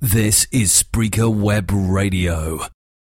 This is Spreaker Web Radio.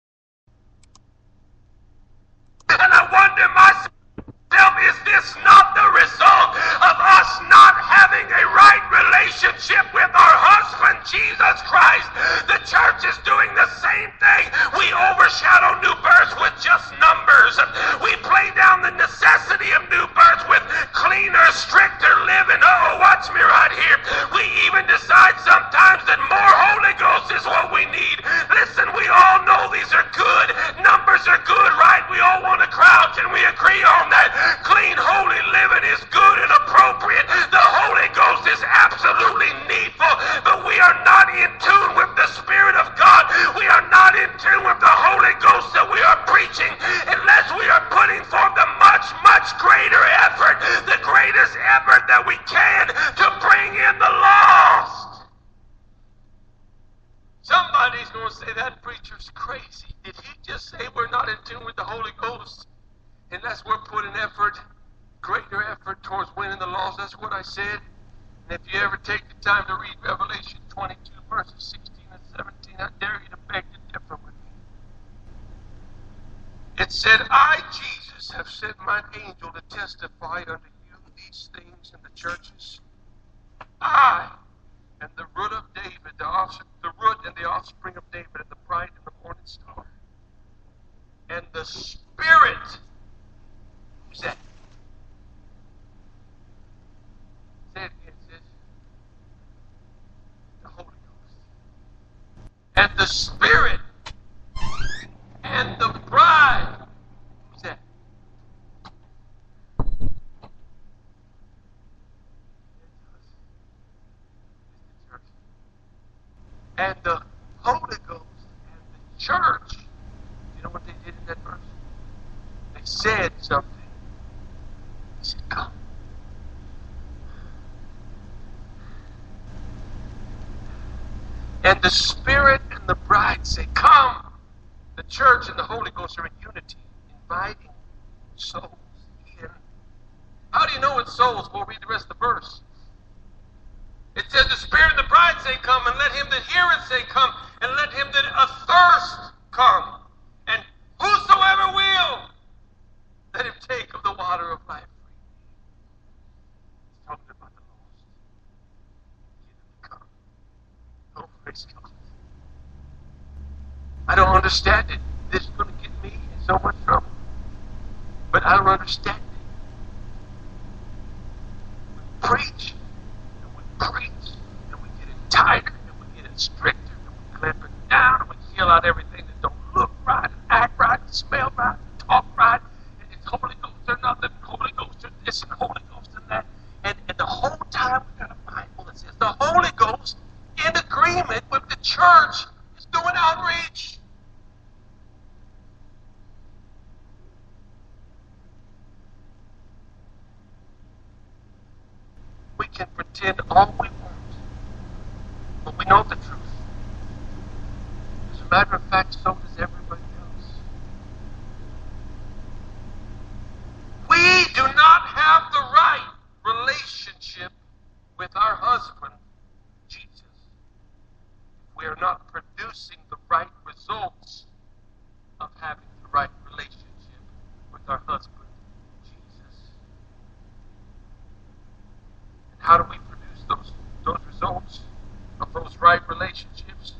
And I wonder myself, is this not the result of us not having a right relationship with our husband, Jesus Christ? The church is doing the same thing. We overshadow new births with just numbers. We play down the necessity of new births with cleaner, stricter living. Oh, watch me right here. We even decide sometimes that more Holy Ghost is what we need. Listen, we all know these are good. Numbers are good, right? We all want to crouch and we agree on that. Clean, holy living is good and appropriate. The Holy Ghost is absolutely needful, but we are not in tune with the Spirit of God. We are not in tune with the Holy Ghost that we are preaching unless we are putting forth the much, much greater effort, the greatest effort that we can to bring in the lost. Somebody's going to say that preacher's crazy. Did he just say we're not in tune with the Holy Ghost unless we're putting effort, greater effort towards winning the lost? That's what I said. And if you ever take the time to read Revelation 22 verses 16 and 17, I dare you to beg to differ with me. It said, I, Jesus, have sent mine angel to testify unto you these things in the churches. I am the root of David, the root and the offspring of David, and the bright and the morning star. And the Spirit, who's that? Say it again, sis. The Holy Ghost. And the Spirit and the bride, who's that? And the Holy Ghost and the church. You know what they did in that verse? They said something. They said, come. And the Spirit and the bride say, come. The church and the Holy Ghost are in unity, inviting souls in. How do you know it's souls? We'll read the rest of the verse. It says, the Spirit and the bride say, come, and let him that heareth say, come, and let him that athirst come. And whosoever will, let him take of the water of life. It's talking about the lost. Get them to come. Oh, praise God. I don't understand it. This is going to get me in so much trouble. But I don't understand it. We preach. Preach, and we get it tighter, and we get it stricter, and we clamp it down, and we kill out everything that don't look right, and act right, and smell right, and talk right, and it's Holy Ghost or nothing, Holy Ghost or this, and Holy Ghost and that, and the whole time we got a Bible that says the Holy Ghost, in agreement with the church, is doing outreach. We can pretend all we want, but we know the truth. As a matter of fact, so does everybody else. We do not have the right relationship with our husband, Jesus, if we are not producing the right results of having the right relationship with our husband. How do we produce those results of those right relationships?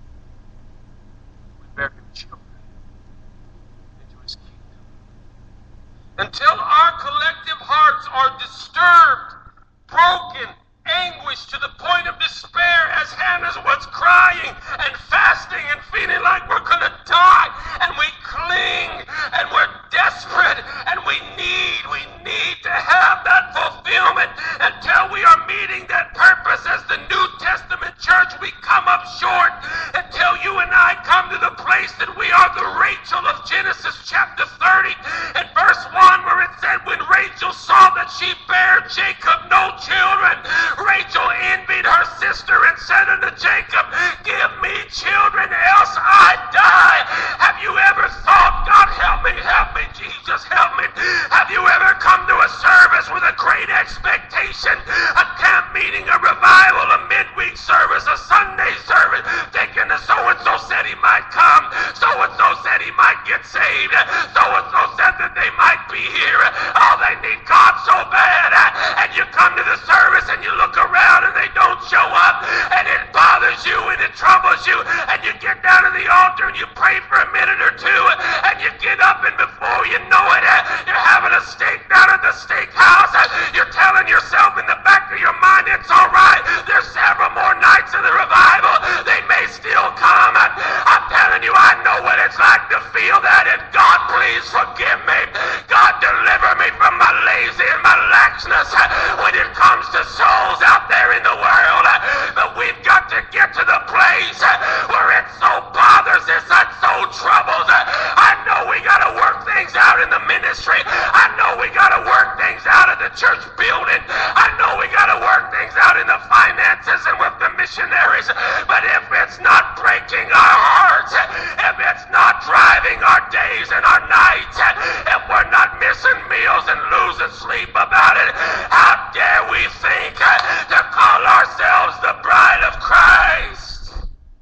We bear him children into his kingdom. Until our collective hearts are disturbed, broken, anguished to the point of despair, as Hannah was crying and fasting and feeling like we're going to die, and we cling and we're desperate and we need to have that fulfillment. Until we are meeting that purpose as the New Testament church, we come up short. Until you and I come to the place that we are the Rachel of Genesis chapter 30 and verse 1, where it said, when Rachel saw that she bare Jacob no children, Rachel envied her sister and said unto Jacob, give me children, else I die. Have you ever thought, God help me, Jesus help me? Have you ever come to a service with a great expectation, a camp meeting, a revival, a midweek service, a Sunday service, follows you, and you get down to the altar and you pray for a minute or two, and you get up, and before you know it, you're having a steak down at the steakhouse. You're telling yourself in the back of your mind, it's all right. There's several more nights of the revival. They may still come. I'm telling you, I know what it's like to feel that, and God, please forgive me. God, deliver me from my lazy and my laxness when it comes to souls out there in the world. But we've got to get to the place where it so bothers us and so troubles. I know we got to work things out in the ministry. I know we got to work things out at the church building. I know we got to work things out in the finances and with the missionaries. But if it's not breaking our hearts, if it's not driving our days and our nights, if we're not missing meals and losing sleep about it, how dare we think to call ourselves the bride of Christ?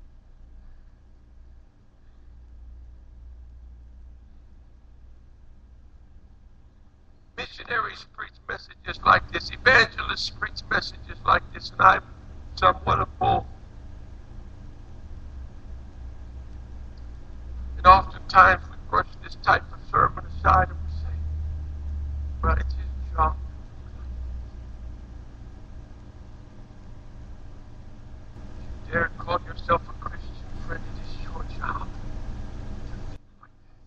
Missionaries preach messages like this. Evangelists preach messages like this, and I'm somewhat of both. And oftentimes we brush this type of sermon aside and we say, well, it's his job. If you dare call yourself a Christian, friend, it is your job to think like that.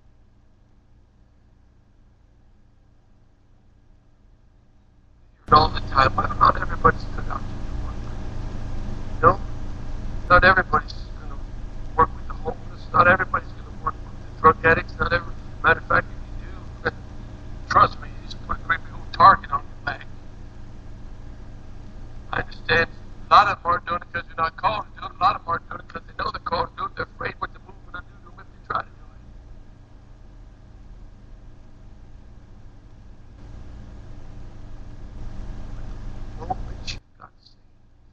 You hear it all the time. Well, not everybody's cut out to do work. No, not everybody's going to work with the homeless. Not everybody's going to work with the drug addicts. Not every. Matter of fact, if you do, trust me, you just put a great big old target on your back. I understand a lot of them aren't doing it because they're not called to do it. A lot of them aren't doing it because they know they're called to do it. They're afraid what the movement will do to them if they try to do it. The moment you got saved,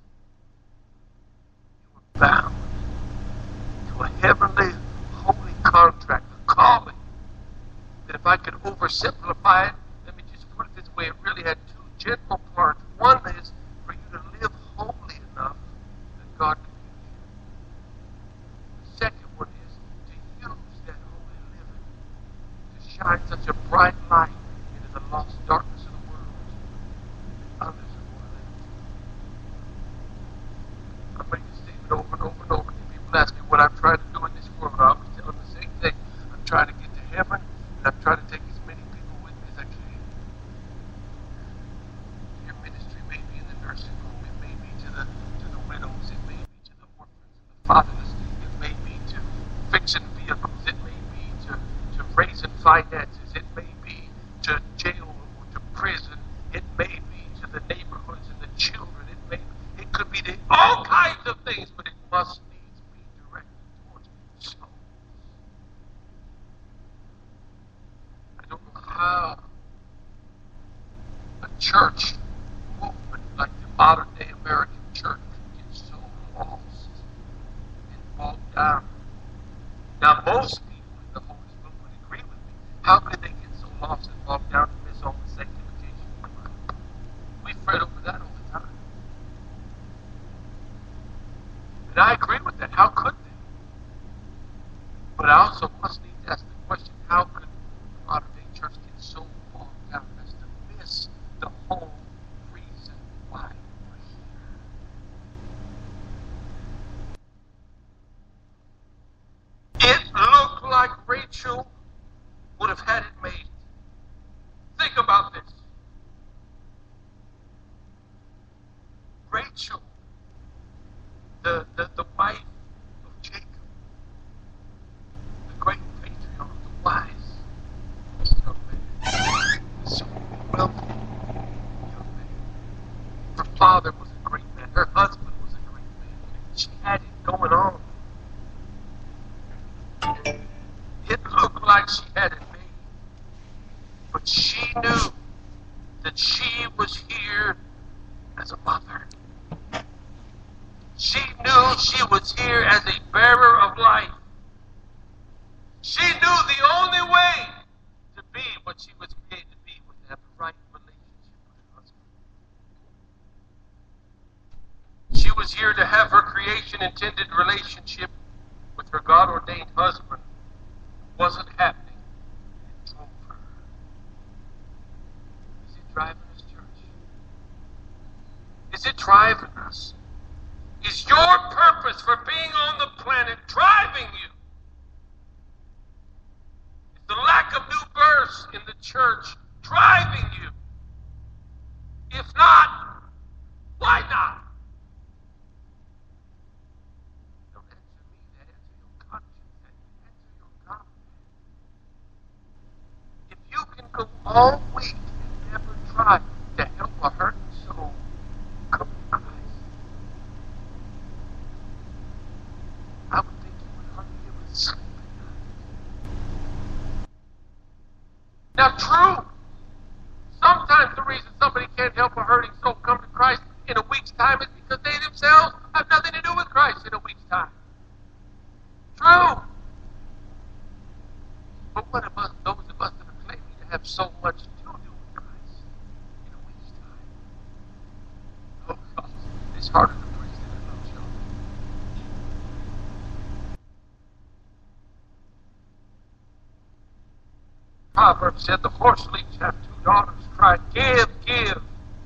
you were bound to a heavenly, holy contract, a calling. That if I could oversimplify it, let me just put it this way, it really had two general parts. One is for you to live holy enough that God can use you. The second one is to use that holy living to shine such a bright light into the lost darkness of the world that others are going to live. I make this statement over and over and over. People ask me what I'm trying to do in this world. I always tell them the same thing. I'm trying to get to heaven. I'm trying to take as many people with me as I can. Your ministry may be in the nursing home. It may be to the widows. It may be to the orphans and the fatherless. It may be to fixing vehicles. It may be to raising finances. It may be to jail or to prison. It may be to the neighborhoods and the children. It could be to all kinds of things, but it must needs be directed towards souls. I don't know how a church movement like the modern day American church can get so lost and bogged down. Now, most people in the Holy Spirit would agree with me. How could they get so lost and bogged down to miss all the sanctification? We fret over that all the time. And I agree with that. How could they? But I also must need to ask the question, how could the modern day church get so bogged down as to miss the whole reason why we're here? It looked like Rachel would have had it made. Think about this. Rachel, the wife of Jacob, the great patriarch, the wise young man, so wealthy young man. Her father was a great man. Her husband was a great man. She had it going on. It looked like she had it made, but she knew that she was here as a mother. She knew she was here as a bearer of life. She knew the only way to be what she was created to be was to have the right relationship with her husband. She was was here to have her creation-intended relationship with her God-ordained husband. It wasn't happening. It drove her. Is it driving us, church? Is it driving us? Is your purpose for being on the planet driving you? Is the lack of new births in the church driving you? If not, why not? Don't answer me, that answer your conscience, that answer your God. If you can go all week and never try to help a hurting soul come to Christ, I would think you would hardly be able to sleep at night. Now, true, sometimes the reason somebody can't help a hurting soul come to Christ in a week's time is because they themselves have nothing to do with Christ in a week's time. True. But what about those of us that are claiming to have so much to do with Christ in a week's time? Oh, God, it's harder to preach than it looks, y'all. Proverbs said the horse leech have two daughters cried, give, give.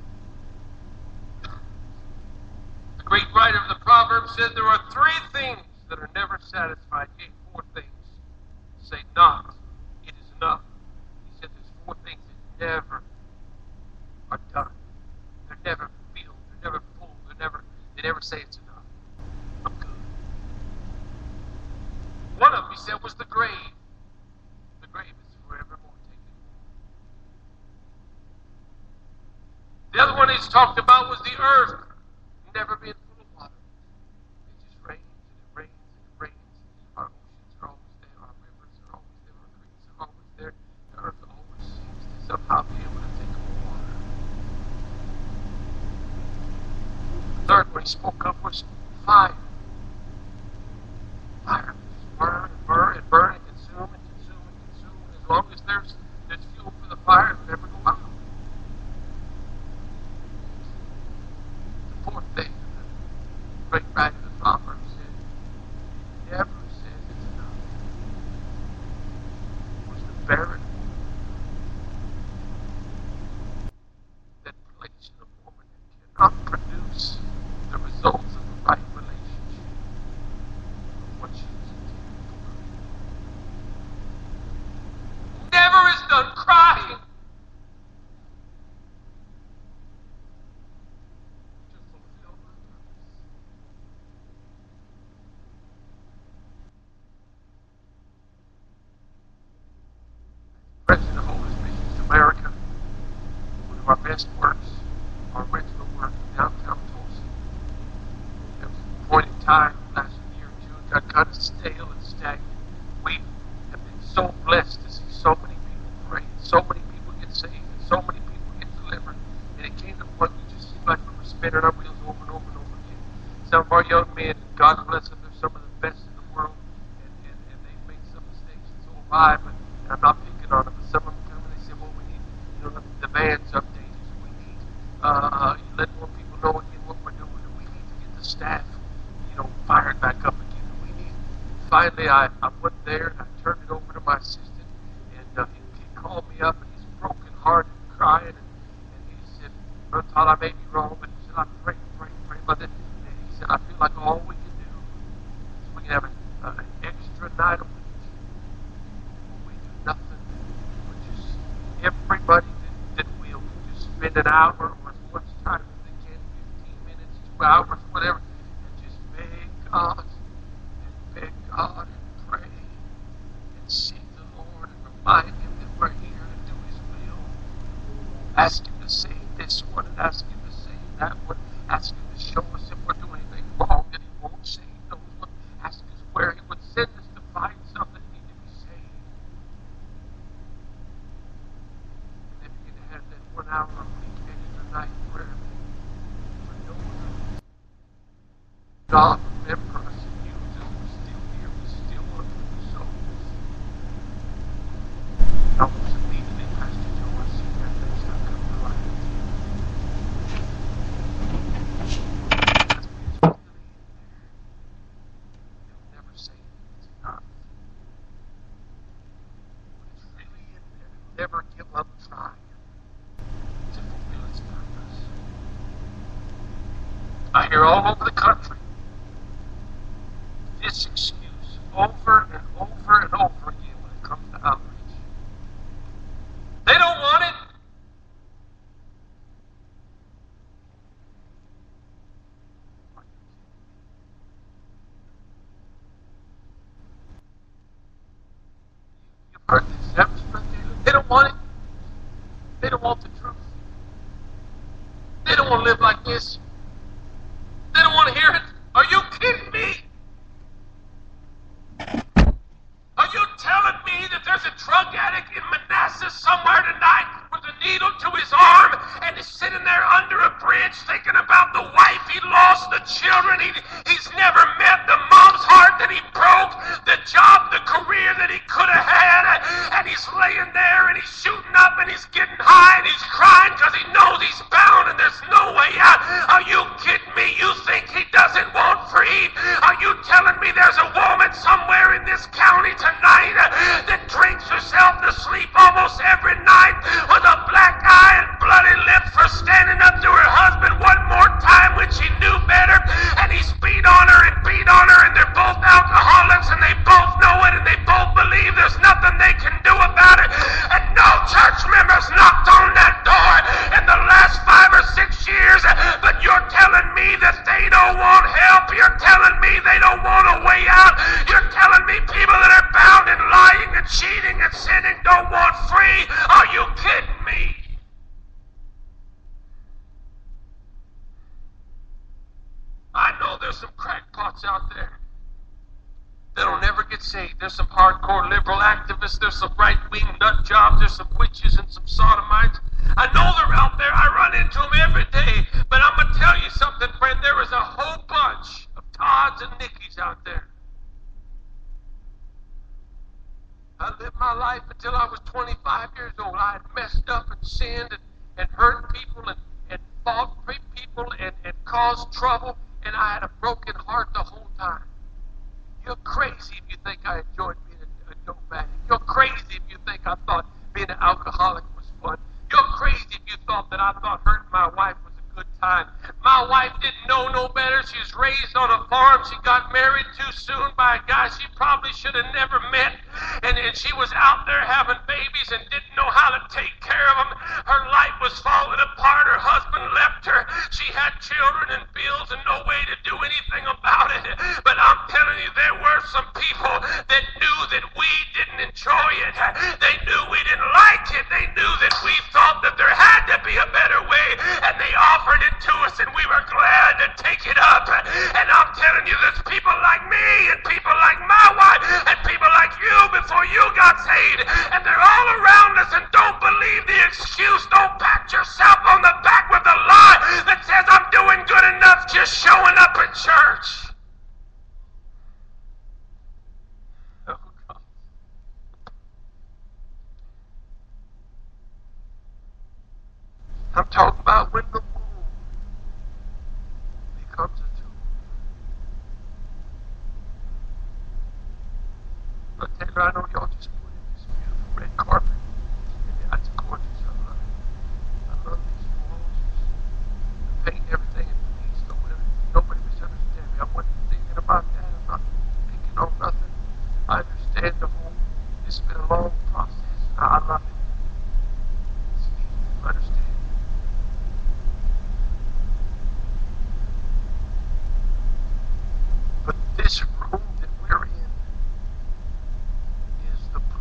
The great writer of the Proverbs said there are three things that are never satisfied. He gave four things. Say not, it is enough. He said there's four things that never are done. They're never filled. They're never full. They never say it's enough. I'm good. One of them, he said, was the grave. The grave is forevermore taken. The other one he's talked about was the earth never being full of water. It just rains and it rains and it rains. Our oceans are always there. Our rivers are always there. Our creeks are always there. The earth always seems to somehow be able to take more water. The third one he spoke of was fire. Fire just burn and burn and burn and consume and consume and consume. And as long as there's fuel for the fire, it'll never go out. Fourth thing, the great writer of the Proverbs said, never says it's enough, was the barren woman that placed in a woman that cannot produce the results of the right relationship of what she was intended for. Never is done crying. President of Holiness Missions America, one of our best works, our original work in downtown Tulsa. There was a point in time last year or two, it got kind of stale and stagnant. We have been so blessed to see so many people pray, so many people get saved, and so many people get delivered. And it came to a point we just seemed like we were spinning our wheels over and over and over again. Some of our young men, God bless them, they're some of the best in the world, and they've made some mistakes, and so have I, but I'm not picking on them. But some of them come and they say, well, we need, the band's updated. We need, let more people know again what we're doing. And we need to get the staff, fired back up again. And we need, finally, I went there and I turned it over to my assistant, and he called me up and he's broken hearted and crying, and he said, Brother Todd, I may be wrong, but he said, I pray about it. And he said, I feel like all we can do is we can have an extra night a week. Nothing, but just everybody that will just spend an hour or as much time as they can, 15 minutes, 2 hours, whatever, and just beg God and pray and seek the Lord and remind Him that we're here to do His will. Ask Him to save this one and ask Him to save that one. Ask Him to show us if we're doing anything wrong that He won't save those ones. Ask us where He would send us to find something that need to be saved. Have that 1 hour a week extra night prayer for no one else. God, remember us and use us. We're still here. We still never give up trying to fulfill its purpose. I hear all over the country this excuse over and over and over again when it comes to outreach. They don't want it. You've heard this, haven't you, Brother Taylor? They don't want it. They don't want the truth. They don't want to live like this. They don't want to hear it. Are you kidding me? Are you telling me that there's a drug addict in Manassas somewhere tonight with a needle to his arm and is sitting there under a bridge thinking about the wife he lost, the children he's never met, the mom's heart that he broke, the job, the career that he could have had, and he's laying there and he's shooting up and he's getting high and he's crying because he knows he's bound and there's no way out? Are you kidding me? You think he doesn't want free? Are you telling me there's a woman somewhere in this county tonight that drinks herself to sleep almost every night with a black eye and bloody lip for standing up to her husband one more time when she knew better, and he's beat on her and they're both alcoholics and they both know it and they both believe there's nothing they can do about it, and no church members knocked on that door in the last 5 or 6 years, but you're telling me that they don't want help. You're telling me they don't want a way out. You're telling me people that are bound and lying and cheating and sinning don't want free. Are you kidding me? I know there's some crackpots out there that'll never get saved. There's some hardcore liberal activists. There's some right-wing nut jobs. There's some witches and some sodomites. I know they're out there. I run into them every day. But I'm going to tell you something, friend. There is a whole bunch of Todds and Nickys out there. I lived my life until I was 25 years old. I had messed up and sinned and hurt people and fought people and caused trouble. And I had a broken heart the whole time. You're crazy if you think I enjoyed being a dope addict. You're crazy if you think I thought being an alcoholic was fun. You're crazy if you thought that I thought hurting my wife was a good time. My wife didn't know no better. She was raised on a farm. She got married too soon by a guy she probably should have never met. And she was out there having babies and didn't know how to take care of them. Her life was falling apart. Her husband left her. She had children and bills and no way to do anything about it. But I'm telling you, there were some people that knew that we didn't enjoy it. They knew we didn't like it. They knew that we thought that there had to be a better way. And they offered it to us and we were glad to take it up. And I'm telling you, there's people like me and people like my wife and people like you before you got saved, and they're all around us, and don't believe the excuse. Don't pat yourself on the back with a lie that says I'm doing good enough just showing up at church. Oh, God. I'm talking about when the womb becomes a tomb. But Taylor, I know y'all just put in this beautiful red carpet. And it's gorgeous. I love it. I love these walls. The paint, everything, and please don't let nobody misunderstand me. I wasn't thinking about that. I'm not thinking on nothing. I understand the whole, this has been a long process. I love it. It's easy to understand. But this room that we're in is the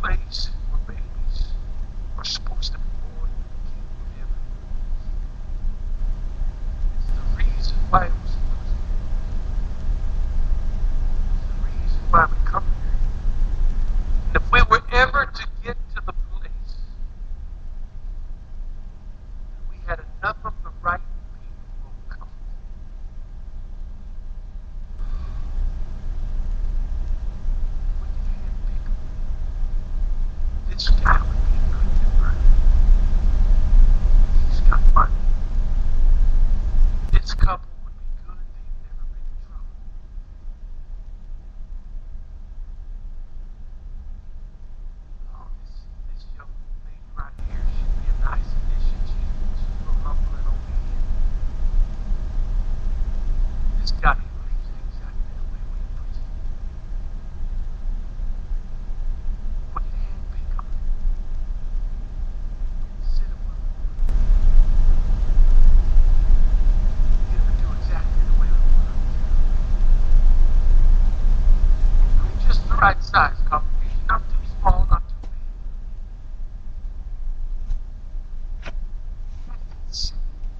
right size congregation, not too small, not too big. It's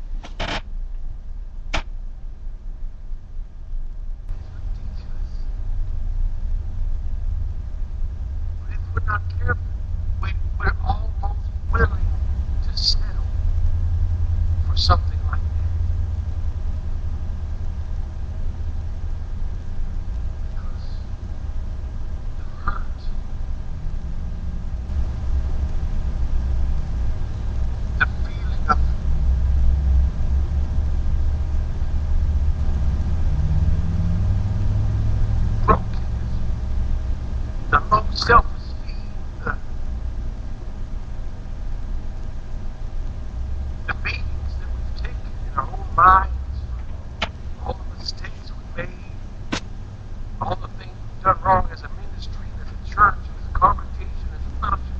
ridiculous. But if we're not careful, we're almost willing to settle for something like that. Because the hurt, the feeling of brokenness, the low self-esteem, the beatings that we've taken in our own minds, all the mistakes we made, all the things we've done wrong as a ministry, as a church, as a congregation, as a fellowship,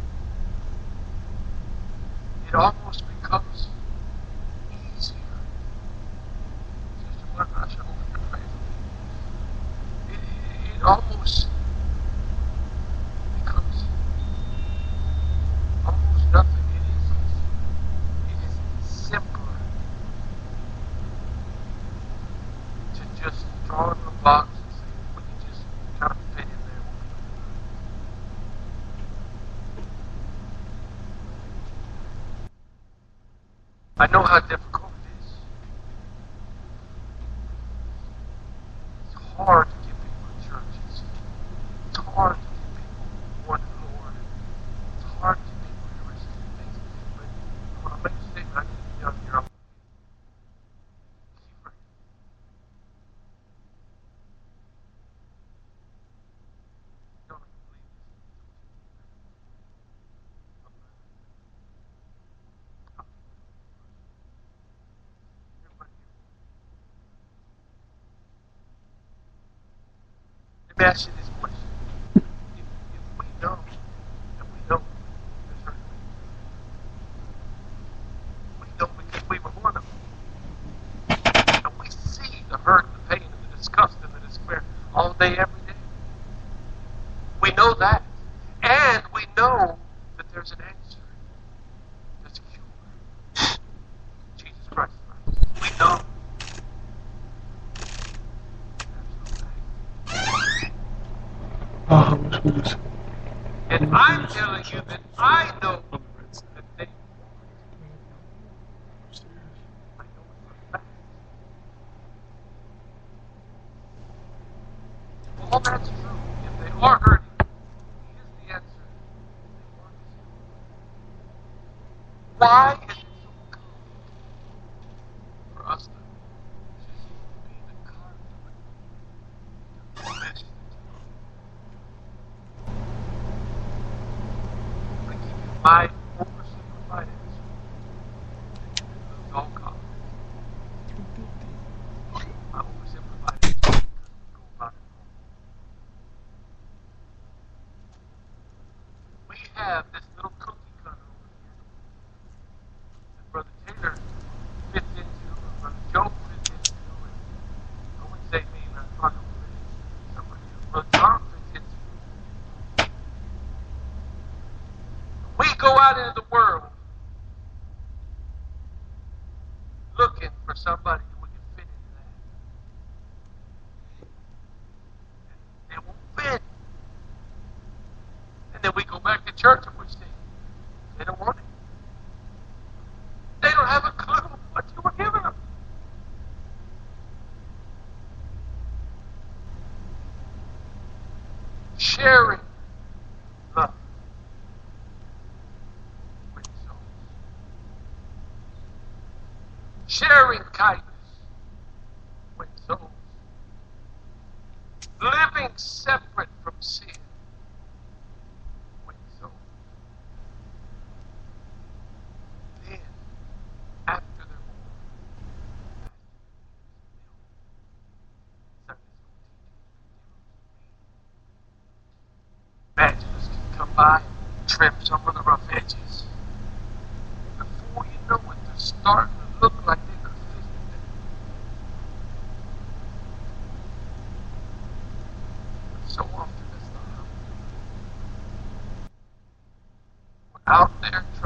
it almost becomes easier. Sister Martha, I should hope you're praying. It almost becomes almost nothing. It is simpler to just draw in the box and say, we can just kind of fit in there. I know how difficult it is. It's hard to get people to churches. It's hard to get people wanting the Lord. It's hard to get people interested in things. But when I make a statement, I need to be done here. Keep praying. Don't believe this. Everybody here. Let me ask you this question. If we know, and we know there's hurt, we know because we were one of them. And we see the hurt, the pain, and the disgust, and the despair all day, every day. We know that. And we know that there's an answer. There's a cure. Jesus Christ. We know. And I'm telling you that I know that they won't. I know it for a fact. All that's true. If they are hurting, here's the answer. They want to. Why is it so good for us to just be the conduit to the message? I give you my oversimplified answer. It's all God. My oversimplified answer because we go about it wrong. We have this little cookie cutter over here that Brother Taylor fits into, or Brother Joe fits into, and I wouldn't say me, but I'm talking about somebody else. Brother John fits into. We go out into the world looking for somebody who can fit into that. And they won't fit. And then we go back to church and we say, they don't want it. They don't have a clue what you were giving them. Sharing love with souls. Sharing kindness with souls. Living separate from sin with souls. Then, after they're born, evangelists can come by, trim some of the rough edges. Before you know it, they're starting to look like they could fit in there. But so often that's not out there